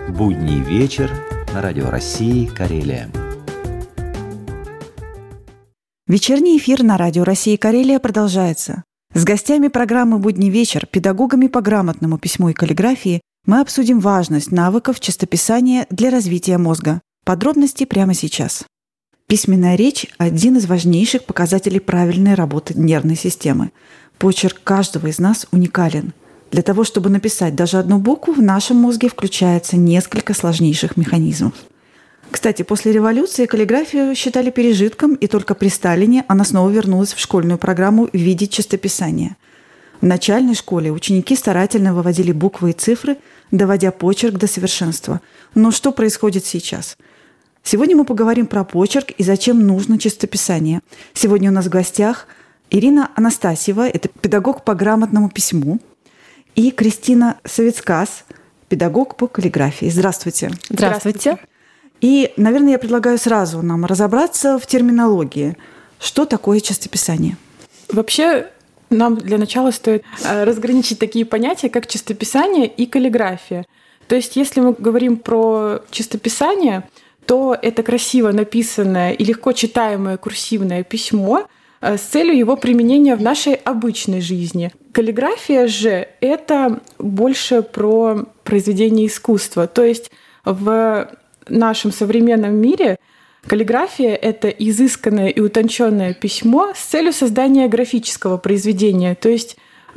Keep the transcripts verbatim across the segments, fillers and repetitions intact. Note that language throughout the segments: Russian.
Будний вечер на Радио России Карелия. Вечерний эфир на Радио России Карелия продолжается. С гостями программы «Будний вечер», педагогами по грамотному письму и каллиграфии, мы обсудим важность навыков чистописания для развития мозга. Подробности прямо сейчас. Письменная речь – один из важнейших показателей правильной работы нервной системы. Почерк каждого из нас уникален. Для того, чтобы написать даже одну букву, в нашем мозге включается несколько сложнейших механизмов. Кстати, после революции каллиграфию считали пережитком, и только при Сталине она снова вернулась в школьную программу в виде чистописания. В начальной школе ученики старательно выводили буквы и цифры, доводя почерк до совершенства. Но что происходит сейчас? Сегодня мы поговорим про почерк и зачем нужно чистописание. Сегодня у нас в гостях Ирина Анастасьева, это педагог по грамотному письму, и Кристина Савицкас, педагог по каллиграфии. Здравствуйте. Здравствуйте. И, наверное, я предлагаю сразу нам разобраться в терминологии. Что такое чистописание? Вообще, нам для начала стоит разграничить такие понятия, как чистописание и каллиграфия. То есть, если мы говорим про чистописание, то это красиво написанное и легко читаемое курсивное письмо с целью его применения в нашей обычной жизни. Каллиграфия же — это больше про произведение искусства. То есть в нашем современном мире каллиграфия — это изысканное и утонченное письмо с целью создания графического произведения. То есть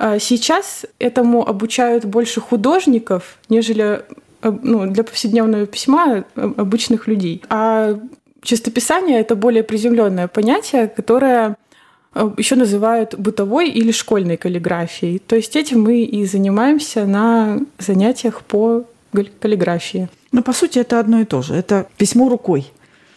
сейчас этому обучают больше художников, нежели ну, для повседневного письма обычных людей. А чистописание — это более приземленное понятие, которое еще называют бытовой или школьной каллиграфией. То есть этим мы и занимаемся на занятиях по каллиграфии. Ну, по сути, это одно и то же. Это письмо рукой.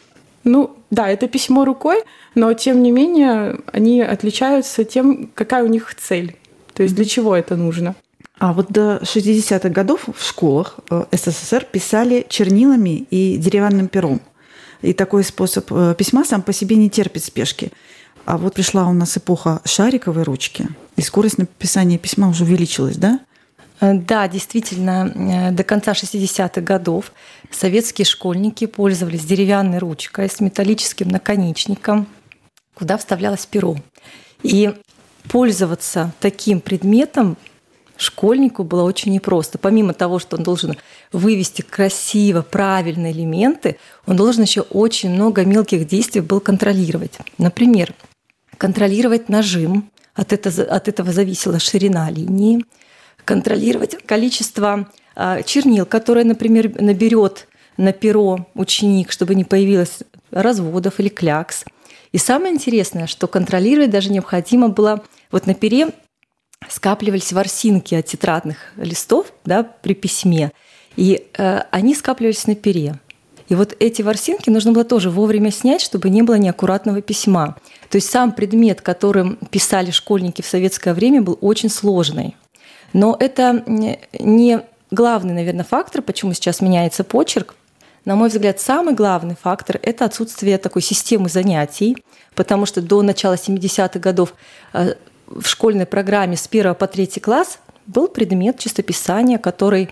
Ну, да, это письмо рукой, но, тем не менее, они отличаются тем, какая у них цель. То есть для чего это нужно. А вот до шестидесятых годов в школах СССР писали чернилами и деревянным пером. И такой способ письма сам по себе не терпит спешки. А вот пришла у нас эпоха шариковой ручки, и скорость написания письма уже увеличилась, да? Да, действительно, до конца шестидесятых годов советские школьники пользовались деревянной ручкой с металлическим наконечником, куда вставлялось перо. И пользоваться таким предметом школьнику было очень непросто. Помимо того, что он должен вывести красиво, правильные элементы, он должен еще очень много мелких действий был контролировать. Например, контролировать нажим, от этого, от этого зависела ширина линии, контролировать количество чернил, которое, например, наберет на перо ученик, чтобы не появилось разводов или клякс. И самое интересное, что контролировать даже необходимо было, вот на пере скапливались ворсинки от тетрадных листов, да, при письме, и э, они скапливались на пере. И вот эти ворсинки нужно было тоже вовремя снять, чтобы не было неаккуратного письма. То есть сам предмет, которым писали школьники в советское время, был очень сложный. Но это не главный, наверное, фактор, почему сейчас меняется почерк. На мой взгляд, самый главный фактор – это отсутствие такой системы занятий, потому что до начала семидесятых годов в школьной программе с первого по третий класс был предмет чистописания, который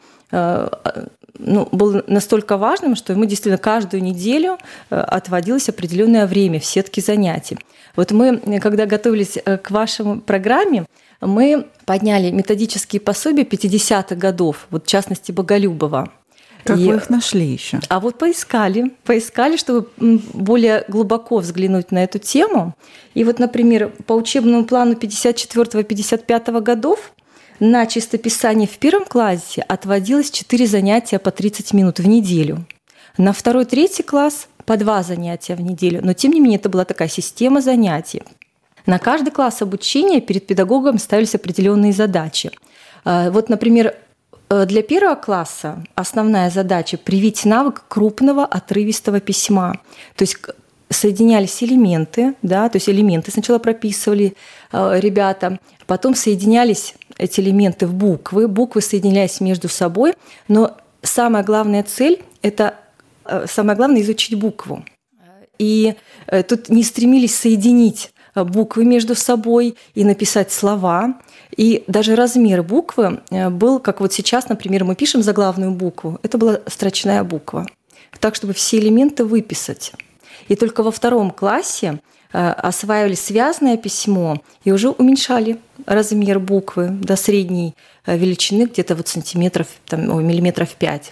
ну, был настолько важным, что ему действительно каждую неделю отводилось определенное время в сетке занятий. Вот мы, когда готовились к вашей программе, мы подняли методические пособия пятидесятых годов, вот в частности Боголюбова. Как И, вы их нашли еще? А вот поискали, поискали, чтобы более глубоко взглянуть на эту тему. И вот, например, по учебному плану пятьдесят четвёртого — пятьдесят пятого годов на чистописание в первом классе отводилось четыре занятия по тридцать минут в неделю. На второй-третий класс по два занятия в неделю. Но, тем не менее, это была такая система занятий. На каждый класс обучения перед педагогом ставились определенные задачи. Вот, например, для первого класса основная задача – привить навык крупного отрывистого письма. То есть соединялись элементы, да, то есть элементы сначала прописывали ребята, потом соединялись эти элементы в буквы, буквы соединялись между собой, но самая главная цель – это самое главное – изучить букву. И тут не стремились соединить буквы между собой и написать слова. И даже размер буквы был, как вот сейчас, например, мы пишем заглавную букву, это была строчная буква, так, чтобы все элементы выписать. И только во втором классе осваивали связанное письмо и уже уменьшали размер буквы до средней величины, где-то вот сантиметров, там, ой, миллиметров пять.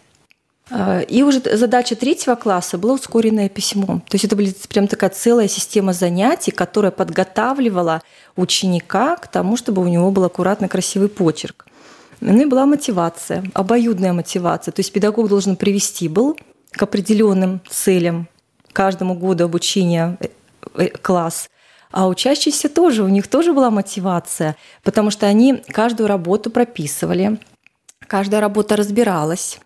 И уже задача третьего класса была ускоренное письмо. То есть это была прям такая целая система занятий, которая подготавливала ученика к тому, чтобы у него был аккуратный, красивый почерк. Ну и была мотивация, обоюдная мотивация. То есть педагог должен привести был к определенным целям каждому году обучения класс. А учащиеся тоже, у них тоже была мотивация, потому что они каждую работу прописывали, каждая работа разбиралась.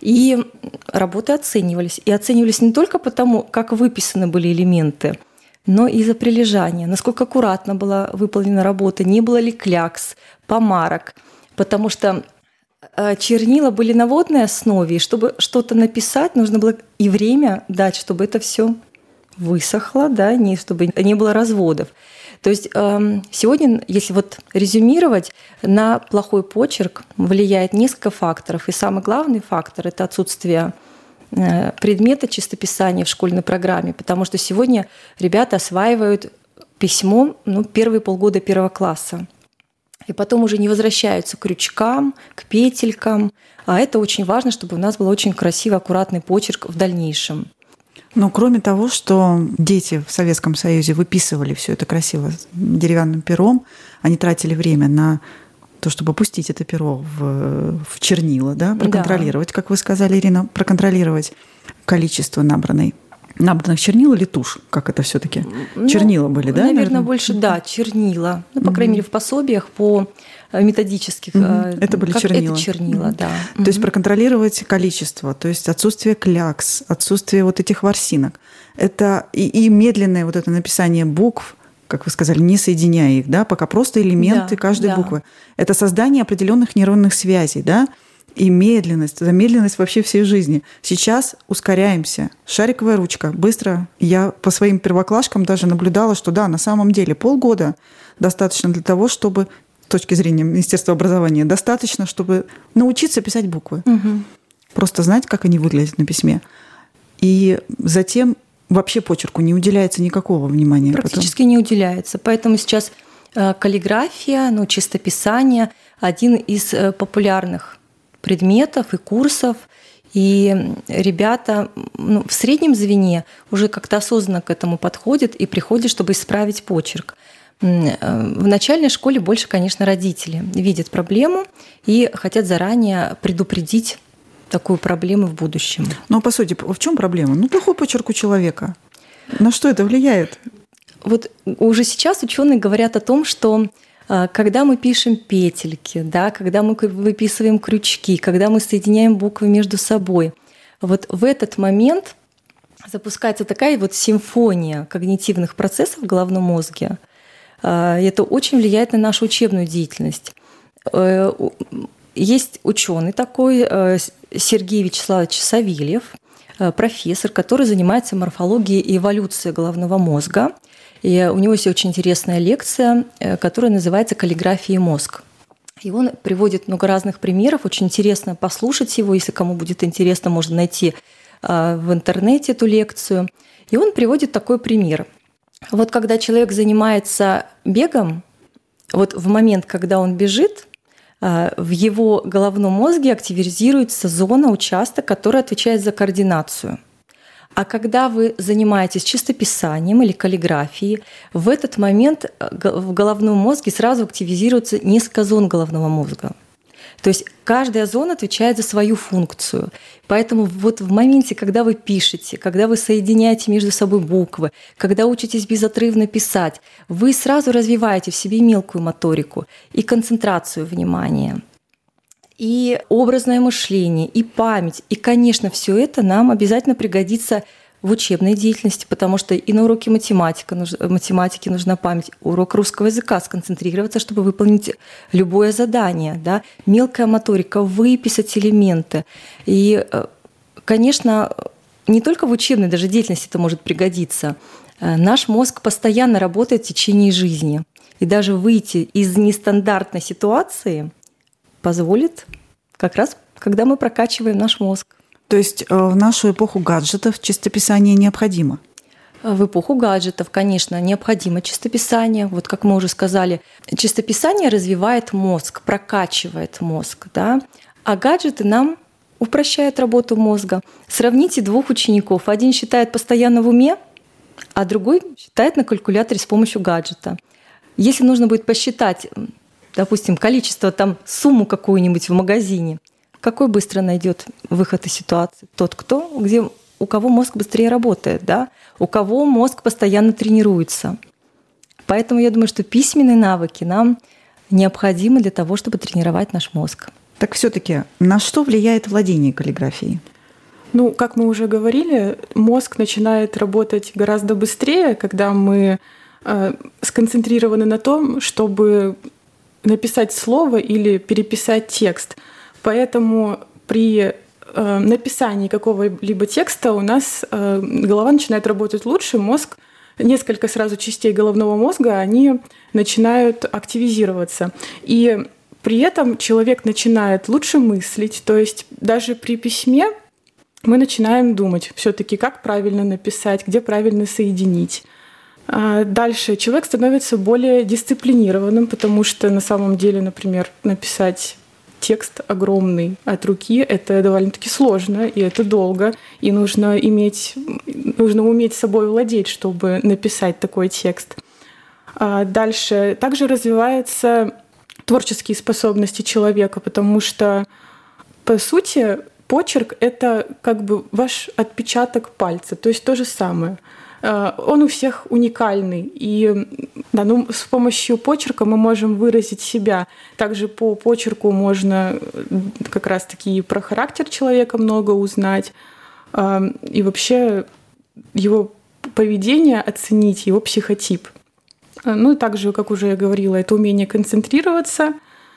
И работы оценивались. И оценивались не только потому, как выписаны были элементы, но и за прилежание, насколько аккуратно была выполнена работа, не было ли клякс, помарок. Потому что чернила были на водной основе, и чтобы что-то написать, нужно было и время дать, чтобы это все высохло, да, не, чтобы не было разводов. То есть сегодня, если вот резюмировать, на плохой почерк влияет несколько факторов. И самый главный фактор – это отсутствие предмета чистописания в школьной программе, потому что сегодня ребята осваивают письмо ну, первые полгода первого класса. И потом уже не возвращаются к крючкам, к петелькам. А это очень важно, чтобы у нас был очень красивый, аккуратный почерк в дальнейшем. Но кроме того, что дети в Советском Союзе выписывали все это красиво деревянным пером, они тратили время на то, чтобы опустить это перо в, в чернила, да, проконтролировать, да. Как вы сказали, Ирина, проконтролировать количество набранной, набранных чернил или тушь, как это все-таки? Ну, чернила были, да? Наверное, наверное? больше, да, чернила. Ну, по крайней мере, в пособиях по методических. Mm-hmm. Это были как чернила. Это чернила, да. То mm-hmm. есть проконтролировать количество, то есть отсутствие клякс, отсутствие вот этих ворсинок. Это и, и медленное вот это написание букв, как вы сказали, не соединяя их, да, пока просто элементы да, каждой да. буквы. Это создание определенных нейронных связей, да, и медленность, замедленность вообще всей жизни. Сейчас ускоряемся. Шариковая ручка. Быстро. Я по своим первоклашкам даже наблюдала, что да, на самом деле полгода достаточно для того, чтобы с точки зрения Министерства образования, достаточно, чтобы научиться писать буквы. Угу. Просто знать, как они выглядят на письме. И затем вообще почерку не уделяется никакого внимания. Практически потом. не уделяется. Поэтому сейчас каллиграфия, ну, чистописание – один из популярных предметов и курсов. И ребята ну, в среднем звене уже как-то осознанно к этому подходят и приходят, чтобы исправить почерк. В начальной школе больше, конечно, родители видят проблему и хотят заранее предупредить такую проблему в будущем. Но, по сути, в чем проблема? Ну, плохой почерк у человека. На что это влияет? Вот уже сейчас ученые говорят о том, что когда мы пишем петельки, да, когда мы выписываем крючки, когда мы соединяем буквы между собой, вот в этот момент запускается такая вот симфония когнитивных процессов в головном мозге. Это очень влияет на нашу учебную деятельность. Есть ученый такой, Сергей Вячеславович Савельев, профессор, который занимается морфологией и эволюцией головного мозга. И у него есть очень интересная лекция, которая называется «Каллиграфия и мозг». И он приводит много разных примеров. Очень интересно послушать его. Если кому будет интересно, можно найти в интернете эту лекцию. И он приводит такой пример. Вот когда человек занимается бегом, вот в момент, когда он бежит, в его головном мозге активизируется зона, участок, который отвечает за координацию. А когда вы занимаетесь чистописанием или каллиграфией, в этот момент в головном мозге сразу активизируется несколько зон головного мозга. То есть каждая зона отвечает за свою функцию. Поэтому вот в моменте, когда вы пишете, когда вы соединяете между собой буквы, когда учитесь безотрывно писать, вы сразу развиваете в себе мелкую моторику и концентрацию внимания, и образное мышление, и память. И, конечно, все это нам обязательно пригодится в учебной деятельности, потому что и на уроке математики, математики нужна память, урок русского языка, сконцентрироваться, чтобы выполнить любое задание, да? Мелкая моторика, выписать элементы. И, конечно, не только в учебной даже деятельности это может пригодиться. Наш мозг постоянно работает в течение жизни. И даже выйти из нестандартной ситуации позволит как раз, когда мы прокачиваем наш мозг. То есть в нашу эпоху гаджетов чистописание необходимо? В эпоху гаджетов, конечно, необходимо чистописание. Вот как мы уже сказали, чистописание развивает мозг, прокачивает мозг, да? А гаджеты нам упрощают работу мозга. Сравните двух учеников. Один считает постоянно в уме, а другой считает на калькуляторе с помощью гаджета. Если нужно будет посчитать, допустим, количество, там, сумму какую-нибудь в магазине, какой быстро найдет выход из ситуации? Тот, кто, где, у кого мозг быстрее работает, да? У кого мозг постоянно тренируется. Поэтому я думаю, что письменные навыки нам необходимы для того, чтобы тренировать наш мозг. Так все-таки на что влияет владение каллиграфией? Ну, как мы уже говорили, мозг начинает работать гораздо быстрее, когда мы э, сконцентрированы на том, чтобы написать слово или переписать текст. Поэтому при э, написании какого-либо текста у нас э, голова начинает работать лучше, мозг, несколько сразу частей головного мозга, они начинают активизироваться. И при этом человек начинает лучше мыслить, то есть даже при письме мы начинаем думать все-таки, как правильно написать, где правильно соединить. Дальше человек становится более дисциплинированным, потому что на самом деле, например, написать текст огромный от руки — это довольно-таки сложно, и это долго, и нужно иметь, нужно уметь собой владеть, чтобы написать такой текст. Дальше также развиваются творческие способности человека, потому что, по сути, почерк — это как бы ваш отпечаток пальца, то есть то же самое. Он у всех уникальный, и да, ну, с помощью почерка мы можем выразить себя. Также по почерку можно как раз-таки и про характер человека много узнать, и вообще его поведение оценить, его психотип. Ну и также, как уже я говорила, это умение концентрироваться,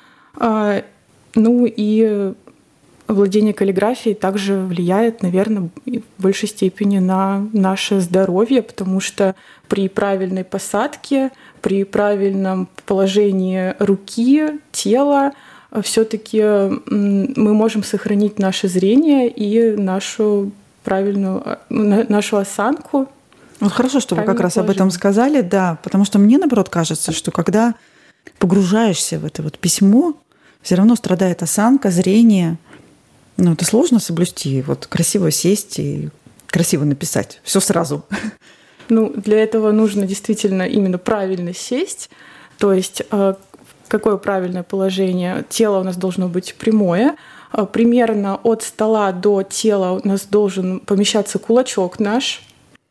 ну и владение каллиграфией также влияет, наверное, в большей степени на наше здоровье, потому что при правильной посадке, при правильном положении руки, тела, все-таки мы можем сохранить наше зрение и нашу правильную, нашу осанку. Вот хорошо, что вы как раз об этом сказали, да, потому что мне, наоборот, кажется, что когда погружаешься в это вот письмо, все равно страдает осанка, зрение. Ну, это сложно соблюсти, вот красиво сесть и красиво написать. Все сразу. Ну, для этого нужно действительно именно правильно сесть. То есть какое правильное положение? Тело у нас должно быть прямое. Примерно от стола до тела у нас должен помещаться кулачок наш.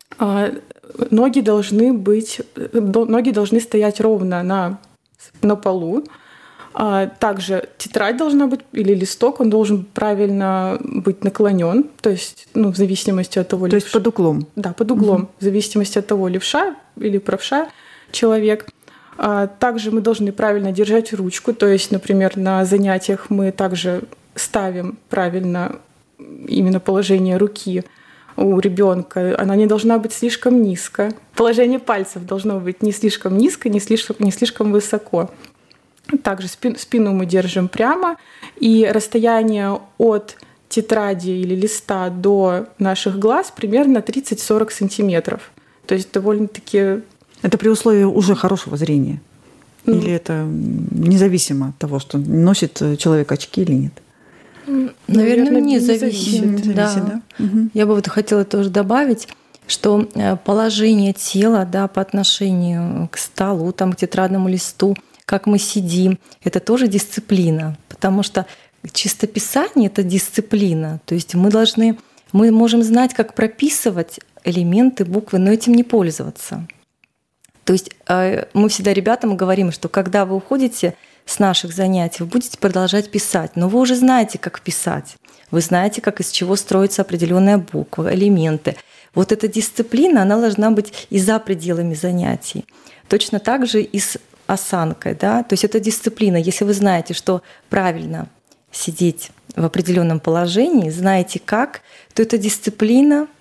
Ноги должны быть, ноги должны стоять ровно на, на полу. Также тетрадь должна быть, или листок, он должен правильно быть наклонен, то есть, ну, в зависимости от того, то левша. есть под углом. Да, под углом, угу. В зависимости от того, левша или правша человек. Также мы должны правильно держать ручку, то есть, например, на занятиях мы также ставим правильно именно положение руки у ребенка. Она не должна быть слишком низко. Положение пальцев должно быть не слишком низко, не слишком, не слишком высоко. Также спину мы держим прямо, и расстояние от тетради или листа до наших глаз примерно тридцать-сорок сантиметров. То есть довольно-таки... Это при условии уже хорошего зрения? Mm. Или это независимо от того, что носит человек очки или нет? Наверное, Наверное не, не зависит. зависит, не зависит да. Да? Угу. Я бы вот хотела тоже добавить, что положение тела, да, по отношению к столу, там, к тетрадному листу, как мы сидим, это тоже дисциплина, потому что чистописание — это дисциплина. То есть мы должны, мы можем знать, как прописывать элементы, буквы, но этим не пользоваться. То есть мы всегда ребятам говорим, что когда вы уходите с наших занятий, вы будете продолжать писать, но вы уже знаете, как писать. Вы знаете, как из чего строится определенная буква, элементы. Вот эта дисциплина, она должна быть и за пределами занятий. Точно так же и с осанкой, да, то есть это дисциплина. Если вы знаете, что правильно сидеть в определенном положении, знаете как, то это дисциплина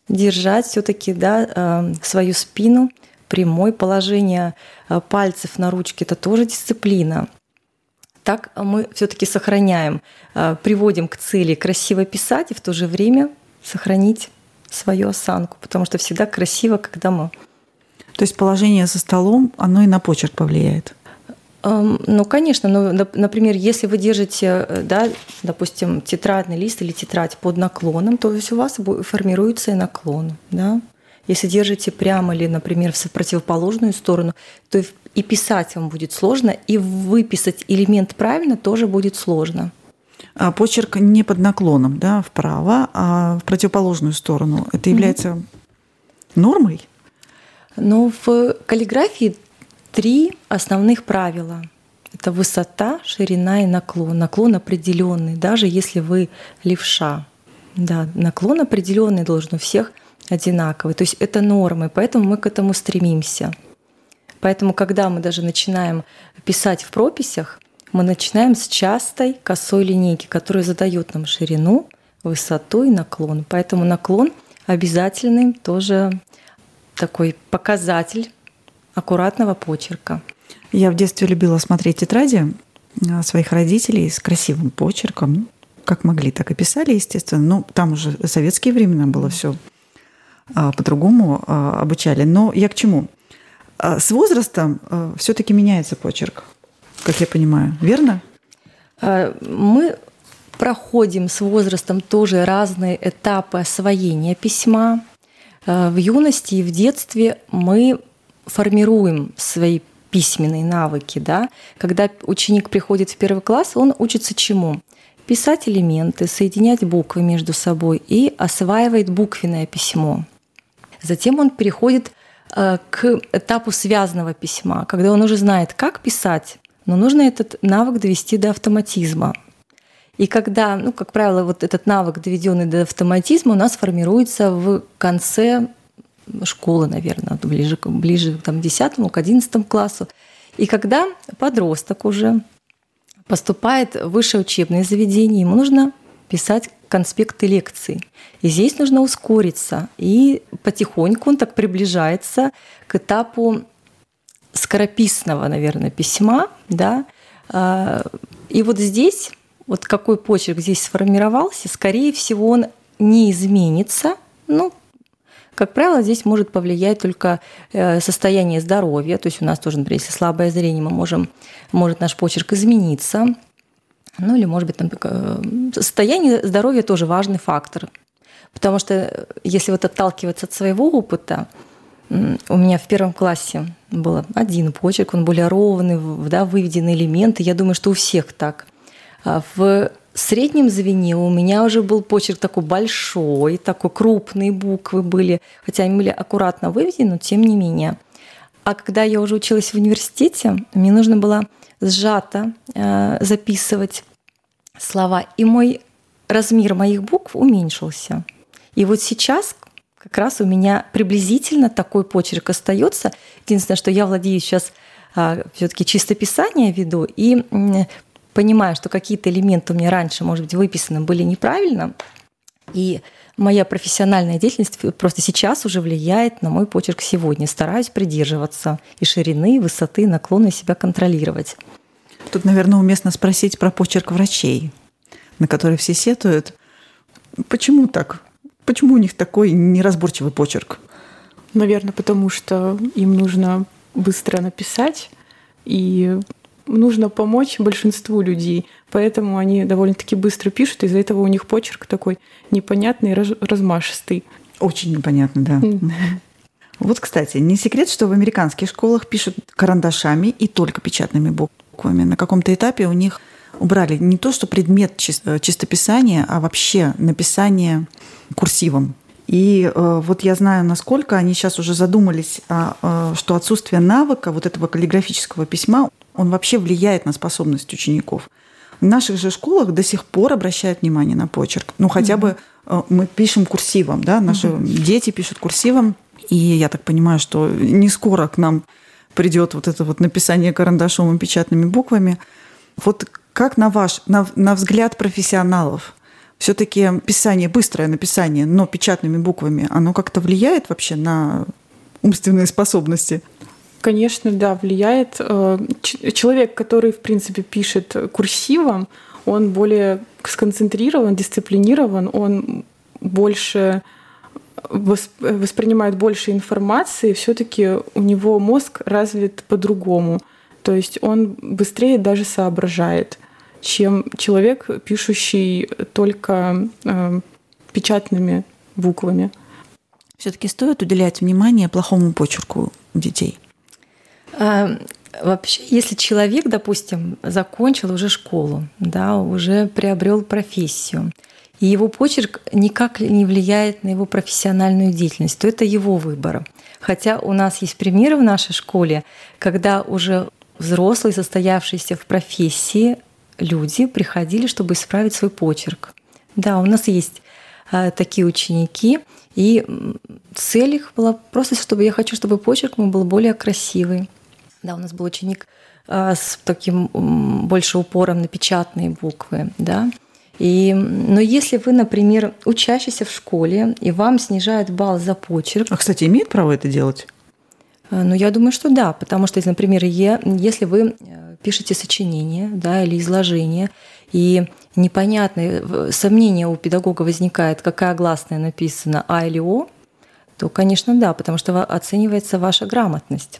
держать все-таки, да, свою спину прямой, положение пальцев на ручке – это тоже дисциплина. Так мы все-таки сохраняем, приводим к цели красиво писать и в то же время сохранить свою осанку, потому что всегда красиво, когда мы… То есть положение за столом, оно и на почерк повлияет? Ну, конечно, но, например, если вы держите, да, допустим, тетрадный лист или тетрадь под наклоном, то есть у вас формируется и наклон. Да? Если держите прямо или, например, в противоположную сторону, то и писать вам будет сложно, и выписать элемент правильно тоже будет сложно. А почерк не под наклоном, да, вправо, а в противоположную сторону. Это является mm-hmm. нормой? Ну, в каллиграфии три основных правила. Это высота, ширина и наклон. Наклон определенный, даже если вы левша. Да, наклон определенный должен у всех одинаковый. То есть это нормы, поэтому мы к этому стремимся. Поэтому, когда мы даже начинаем писать в прописях, мы начинаем с частой косой линейки, которая задает нам ширину, высоту и наклон. Поэтому наклон обязательный тоже такой показатель аккуратного почерка. Я в детстве любила смотреть тетради своих родителей с красивым почерком. Как могли, так и писали, естественно. Но там уже советские времена было все по-другому обучали. Но я к чему? С возрастом все-таки меняется почерк, как я понимаю. Верно? Мы проходим с возрастом тоже разные этапы освоения письма. В юности и в детстве мы формируем свои письменные навыки. Да? Когда ученик приходит в первый класс, он учится чему? Писать элементы, соединять буквы между собой и осваивает буквенное письмо. Затем он переходит к этапу связанного письма, когда он уже знает, как писать, но нужно этот навык довести до автоматизма. И когда, ну, как правило, вот этот навык, доведенный до автоматизма, у нас формируется в конце школы, наверное, ближе, ближе там, к десятому, к одиннадцатому классу. И когда подросток уже поступает в высшее учебное заведение, ему нужно писать конспекты лекций. И здесь нужно ускориться. И потихоньку он так приближается к этапу скорописного, наверное, письма. Да? И вот здесь, вот какой почерк здесь сформировался, скорее всего, он не изменится. Ну, как правило, здесь может повлиять только состояние здоровья. То есть у нас тоже, например, если слабое зрение, мы можем, может наш почерк измениться. Ну или, может быть, там, состояние здоровья тоже важный фактор. Потому что если вот отталкиваться от своего опыта, у меня в первом классе был один почерк, он более ровный, да, выведены элементы. Я думаю, что у всех так. В среднем звене у меня уже был почерк такой большой, такой крупные буквы были, хотя они были аккуратно выведены, но тем не менее. А когда я уже училась в университете, мне нужно было сжато э, записывать слова, и мой размер моих букв уменьшился. И вот сейчас как раз у меня приблизительно такой почерк остается. Единственное, что я владею сейчас э, все-таки чистописание веду, и э, понимаю, что какие-то элементы у меня раньше, может быть, выписаны были неправильно, и моя профессиональная деятельность просто сейчас уже влияет на мой почерк сегодня. Стараюсь придерживаться и ширины, и высоты, и наклона, и себя контролировать. Тут, наверное, уместно спросить про почерк врачей, на который все сетуют. Почему так? Почему у них такой неразборчивый почерк? Наверное, потому что им нужно быстро написать, и нужно помочь большинству людей. Поэтому они довольно-таки быстро пишут, из-за этого у них почерк такой непонятный, размашистый. Очень непонятно, да. Mm-hmm. Вот, кстати, не секрет, что в американских школах пишут карандашами и только печатными буквами. На каком-то этапе у них убрали не то, что предмет чистописания, а вообще написание курсивом. И э, вот я знаю, насколько они сейчас уже задумались, а, э, что отсутствие навыка вот этого каллиграфического письма, он вообще влияет на способность учеников. В наших же школах до сих пор обращают внимание на почерк. Ну, хотя mm-hmm. бы э, мы пишем курсивом, да, наши mm-hmm. дети пишут курсивом. И я так понимаю, что не скоро к нам придет вот это вот написание карандашом и печатными буквами. Вот как на ваш, на, на взгляд профессионалов, Все-таки писание, быстрое написание, но печатными буквами, оно как-то влияет вообще на умственные способности? Конечно, да, влияет. Человек, который, в принципе, пишет курсивом, он более сконцентрирован, дисциплинирован, он больше воспринимает больше информации, все-таки у него мозг развит по-другому. То есть он быстрее даже соображает, чем человек, пишущий только э, печатными буквами. Все-таки стоит уделять внимание плохому почерку у детей? А, вообще, если человек, допустим, закончил уже школу, да, уже приобрел профессию, и его почерк никак не влияет на его профессиональную деятельность, то это его выбор. Хотя у нас есть примеры в нашей школе, когда уже взрослые, состоявшиеся в профессии люди приходили, чтобы исправить свой почерк. Да, у нас есть а, такие ученики, и цель их была просто, чтобы я хочу, чтобы почерк мой был более красивый. Да, у нас был ученик а, с таким м, больше упором на печатные буквы, да. И, но если вы, например, учащийся в школе, и вам снижают балл за почерк… А, кстати, имеет право это делать? Ну, я думаю, что да, потому что, например, если вы пишете сочинение, да, или изложение, и непонятное сомнение у педагога возникает, какая гласная написана А или О, то, конечно, да, потому что оценивается ваша грамотность.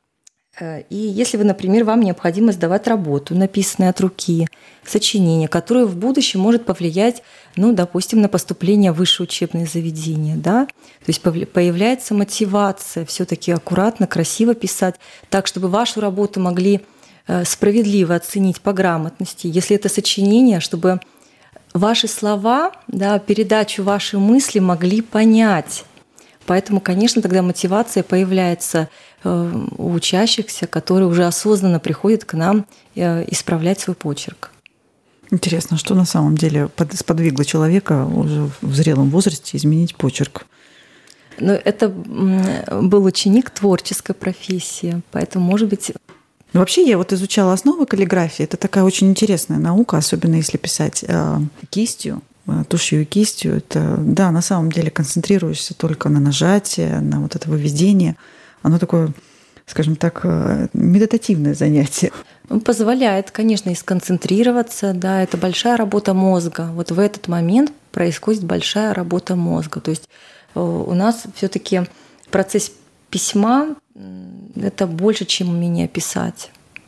И если вы, например, вам необходимо сдавать работу, написанную от руки, сочинение, которое в будущем может повлиять, ну, допустим, на поступление в высшее учебное заведение, да, то есть появляется мотивация все-таки аккуратно, красиво писать, так, чтобы вашу работу могли справедливо оценить по грамотности. Если это сочинение, чтобы ваши слова, да, передачу вашей мысли могли понять. Поэтому, конечно, тогда мотивация появляется у учащихся, которые уже осознанно приходят к нам исправлять свой почерк. Интересно, что на самом деле сподвигло человека уже в зрелом возрасте изменить почерк? Ну, это был ученик творческой профессии, поэтому, может быть… Ну, вообще, я вот изучала основы каллиграфии. Это такая очень интересная наука, особенно если писать э, кистью, э, тушью и кистью. Это, да, на самом деле концентрируешься только на нажатии, на вот это выведение. Оно такое, скажем так, медитативное занятие. Он позволяет, конечно, и сконцентрироваться. Да, это большая работа мозга. Вот в этот момент происходит большая работа мозга. То есть у нас все-таки процесс письма – это больше, чем умение писать.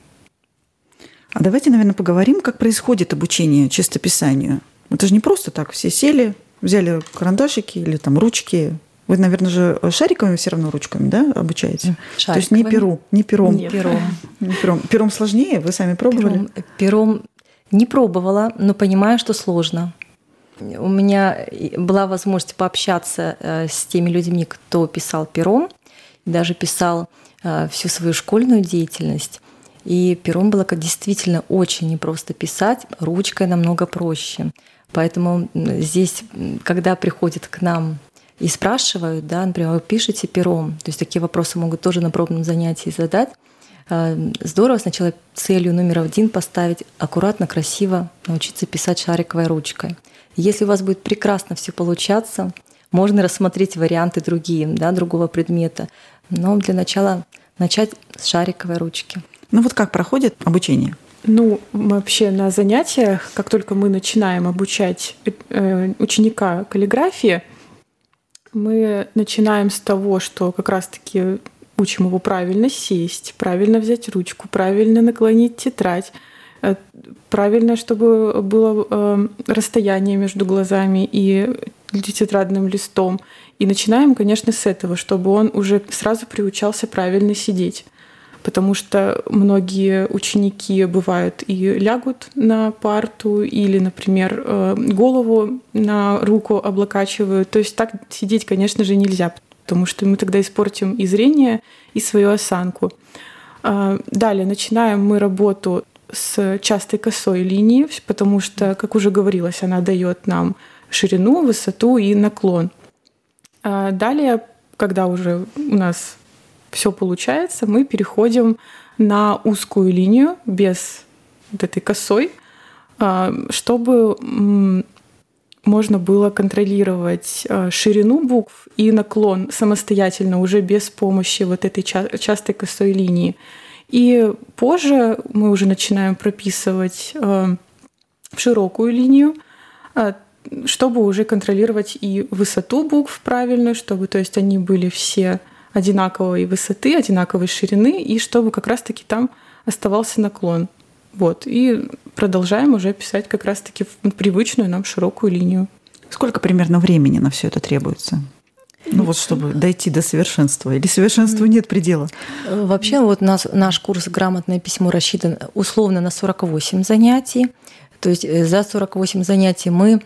А давайте, наверное, поговорим, как происходит обучение чистописанию. Это же не просто так. Все сели, взяли карандашики или там ручки. Вы, наверное, же шариковыми все равно ручками, да, обучаете? Шариковыми. То есть не перу, не пером. Не пером. Не пером. Пером сложнее, вы сами пробовали? Пером, пером не пробовала, но понимаю, что сложно. У меня была возможность пообщаться с теми людьми, кто писал пером, даже писал всю свою школьную деятельность. И пером было действительно очень непросто писать, ручкой намного проще. Поэтому здесь, когда приходят к нам и спрашивают, да, например, вы пишете пером, то есть такие вопросы могут тоже на пробном занятии задать. Здорово сначала целью номер один поставить аккуратно, красиво научиться писать шариковой ручкой. Если у вас будет прекрасно все получаться, можно рассмотреть варианты другие, да, другого предмета. Но для начала начать с шариковой ручки. Ну вот как проходит обучение? Ну, вообще на занятиях, как только мы начинаем обучать ученика каллиграфии, мы начинаем с того, что как раз-таки учим его правильно сесть, правильно взять ручку, правильно наклонить тетрадь, правильно, чтобы было расстояние между глазами и тетрадным листом. И начинаем, конечно, с этого, чтобы он уже сразу приучался правильно сидеть. Потому что многие ученики бывают и лягут на парту, или, например, голову на руку облокачивают. То есть так сидеть, конечно же, нельзя, потому что мы тогда испортим и зрение, и свою осанку. Далее начинаем мы работу с частой косой линии, потому что, как уже говорилось, она дает нам ширину, высоту и наклон. Далее, когда уже у нас все получается, мы переходим на узкую линию без вот этой косой, чтобы можно было контролировать ширину букв и наклон самостоятельно, уже без помощи вот этой частой косой линии. И позже мы уже начинаем прописывать широкую линию, чтобы уже контролировать и высоту букв правильно, чтобы, то есть, они были все одинаковой высоты, одинаковой ширины, и чтобы как раз-таки там оставался наклон. Вот. И продолжаем уже писать как раз-таки в привычную нам широкую линию. Сколько примерно времени на все это требуется? Ну вот, чтобы дойти до совершенства. Или совершенству нет предела? Вообще вот нас, наш курс «Грамотное письмо» рассчитан условно на сорок восемь занятий. То есть за сорок восемь занятий мы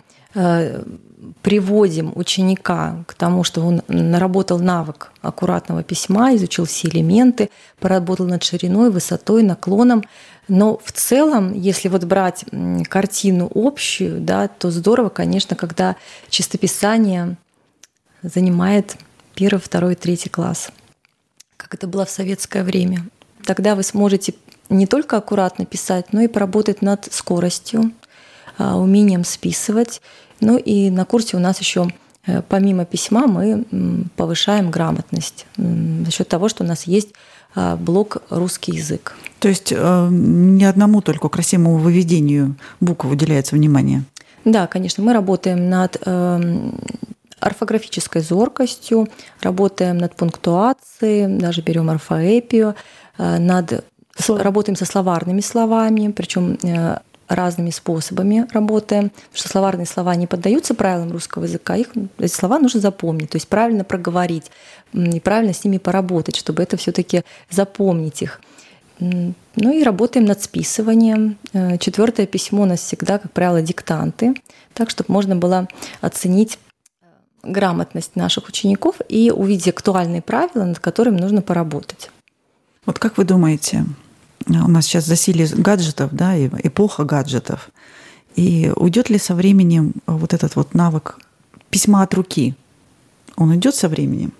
приводим ученика к тому, что он наработал навык аккуратного письма, изучил все элементы, поработал над шириной, высотой, наклоном. Но в целом, если вот брать картину общую, да, то здорово, конечно, когда чистописание занимает первый, второй, третий класс, как это было в советское время. Тогда вы сможете не только аккуратно писать, но и поработать над скоростью, умением списывать. Ну и на курсе у нас еще помимо письма мы повышаем грамотность за счет того, что у нас есть блок «Русский язык». То есть не одному только красивому выведению букв уделяется внимание? Да, конечно. Мы работаем над орфографической зоркостью, работаем над пунктуацией, даже берем орфоэпию, над... работаем со словарными словами, причем разными способами работаем, потому что словарные слова не поддаются правилам русского языка, их, эти слова нужно запомнить, то есть правильно проговорить и правильно с ними поработать, чтобы это все-таки запомнить их. Ну и работаем над списыванием. Четвертое письмо у нас всегда, как правило, диктанты, так, чтобы можно было оценить грамотность наших учеников и увидеть актуальные правила, над которыми нужно поработать. Вот как вы думаете, у нас сейчас засилие гаджетов, да, и эпоха гаджетов. И уйдет ли со временем вот этот вот навык письма от руки? Он идет со временем?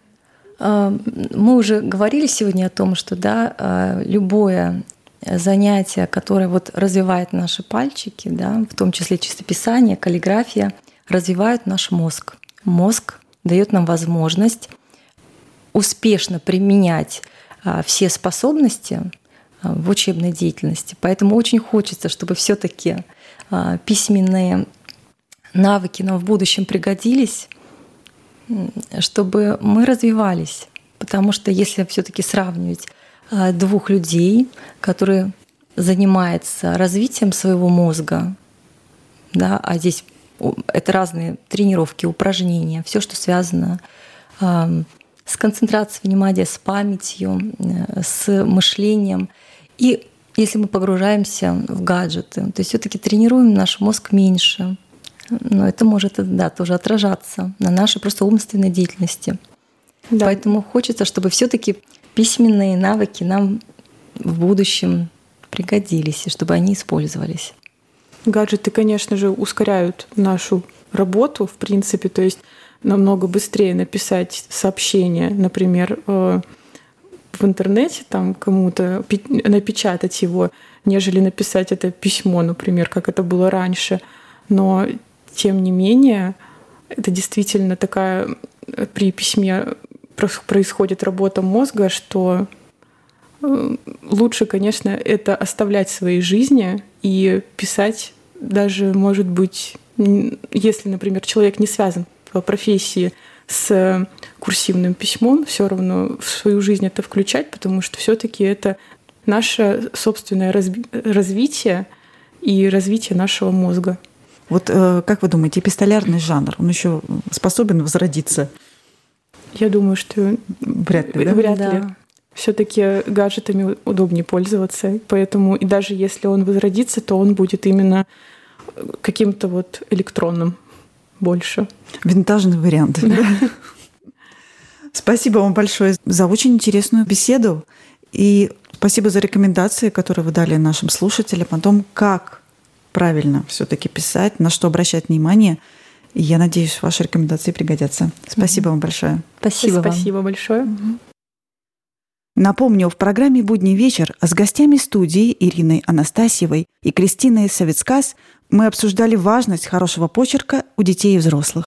Мы уже говорили сегодня о том, что да, любое занятие, которое вот развивает наши пальчики, да, в том числе чистописание, каллиграфия, развивает наш мозг. Мозг дает нам возможность успешно применять все способности в учебной деятельности. Поэтому очень хочется, чтобы все-таки письменные навыки нам в будущем пригодились, чтобы мы развивались. Потому что если все-таки сравнивать двух людей, которые занимаются развитием своего мозга, да, а здесь это разные тренировки, упражнения, все, что связано с концентрацией внимания, с памятью, с мышлением. И если мы погружаемся в гаджеты, то есть все-таки тренируем наш мозг меньше, но это может, да, тоже отражаться на нашей просто умственной деятельности. Да. Поэтому хочется, чтобы все-таки письменные навыки нам в будущем пригодились, и чтобы они использовались. Гаджеты, конечно же, ускоряют нашу работу, в принципе, то есть намного быстрее написать сообщение, например, в интернете, там кому-то напечатать его, нежели написать это письмо, например, как это было раньше. Но, тем не менее, это действительно такая при письме происходит работа мозга, что лучше, конечно, это оставлять в своей жизни и писать даже, может быть, если, например, человек не связан по профессии с курсивным письмом, все равно в свою жизнь это включать, потому что все-таки это наше собственное разби- развитие и развитие нашего мозга. Вот э, как вы думаете, эпистолярный жанр, он еще способен возродиться? Я думаю, что вряд ли. Да? Вряд да. ли. Все-таки гаджетами удобнее пользоваться, поэтому и даже если он возродится, то он будет именно каким-то вот электронным больше. Винтажный вариант. Спасибо вам большое за очень интересную беседу. И спасибо за рекомендации, которые вы дали нашим слушателям о том, как правильно все-таки писать, на что обращать внимание. И я надеюсь, ваши рекомендации пригодятся. Спасибо mm-hmm. вам большое. Спасибо, Спасибо вам. большое. Mm-hmm. Напомню, в программе «Будний вечер» с гостями студии Ириной Анастасьевой и Кристиной Савицкас мы обсуждали важность хорошего почерка у детей и взрослых.